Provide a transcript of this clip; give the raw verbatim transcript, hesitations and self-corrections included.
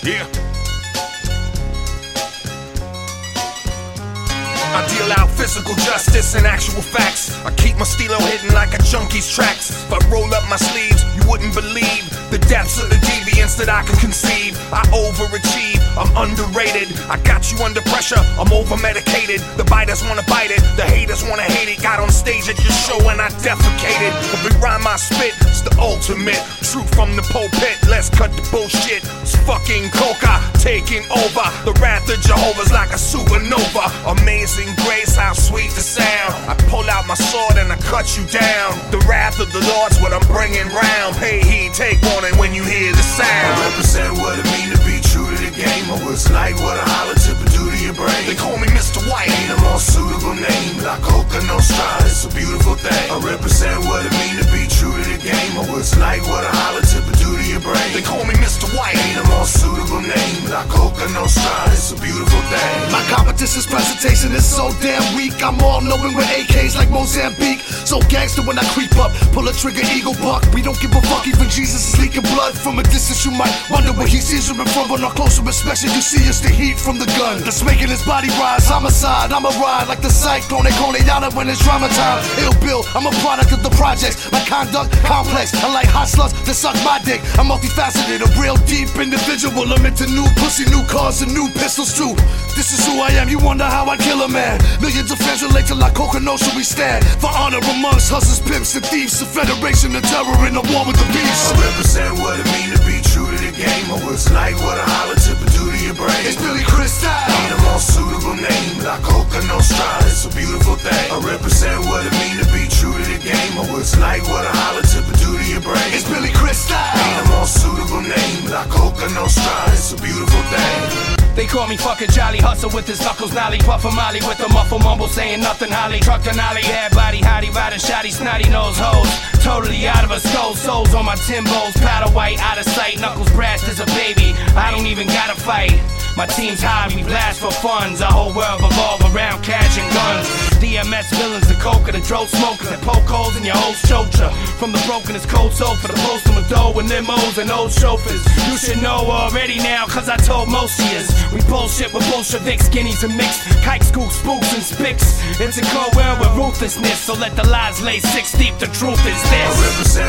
Yeah. I deal out physical justice and actual facts. I keep my stilo hidden like a junkie's tracks. If I roll up my sleeves, you wouldn't believe the depths of the deviance that I can conceive. I overachieve, I'm underrated. I got you under pressure, I'm over-medicated. The biters wanna bite it, the haters wanna hate it. Got on stage at your show and I defecated. Every rhyme I spit, it's the ultimate. Truth from the pulpit, let's cut the bullshit. It's fucking coca, taking over. The wrath of Jehovah's like a supernova. Amazing grace, how sweet the sound. I pull out my sword and I cut you down. The wrath of the Lord's what I'm bringing round. Pay heed, take warning when you hear the sound. I represent what it mean to be true to the game. Or what's like what a holler tip do to your brain. They call me Mister White, ain't a more suitable name. La Coca Nostra, it's a beautiful thing. I represent what it mean to be true to the game. Or what's like what a holler tip do to your brain. They call me Mister White, ain't a more suitable name. La Coca Nostra, it's a beautiful thing. My competition's presentation is so damn weak. I'm all knowing with A Ks like Mozambique. So gangster when I creep up, pull a trigger, eagle buck. We don't give a fuck, even Jesus is leaking blood. From a distance you might wonder where he sees him in front. But on closer inspection you see is the heat from the gun that's making his body rise. Homicide, I'm a ride like the cyclone. They call it out when it's drama time. Ill Bill, I'm a product of the projects. My conduct complex, I like hot sluts that suck my dick. I'm multifaceted, a real deep individual. I'm into new pussy, new cars and new pistols too. This is who I am, you wonder how I kill a man. Millions of fans relate to La Coca Nostra we stand. For honor amongst hustlers, pimps and thieves. A federation of terror in a war with the beast. I represent what it mean to be true to the game. Or what's like what a holler tip do to your brain. It's Billy Crystal, ain't a more suitable name. La Coca Nostra, it's a beautiful thing. I represent what it mean to be true to the game. Or what's like what a holler tip do to your brain. It's Billy Crystal, ain't a more suitable name. La Coca Nostra, it's a beautiful thing. They call me fucking Jolly, hustle with his knuckles, nolly, puff a molly with a muffle mumble, saying nothing, holly, truck to nolly, head body, hottie, riding shoddy, snotty nose hoes, totally out of a skull, souls on my Timbos, powder white, out of sight, knuckles brass as a baby, I don't even gotta fight. My team's high, we blast for funds. Our whole world revolve around cash and guns. D M S villains, the coke and the dro smokers, that poke holes in your whole structure. From the brokenest cold soul for the postal with dough and limos and old chauffeurs. You should know already now, cause I told most of yous. We bullshit with Bolsheviks, skinnies and mixed kike scoops, spooks and spics. It's a cold world with ruthlessness, so let the lies lay six deep. The truth is this. I represent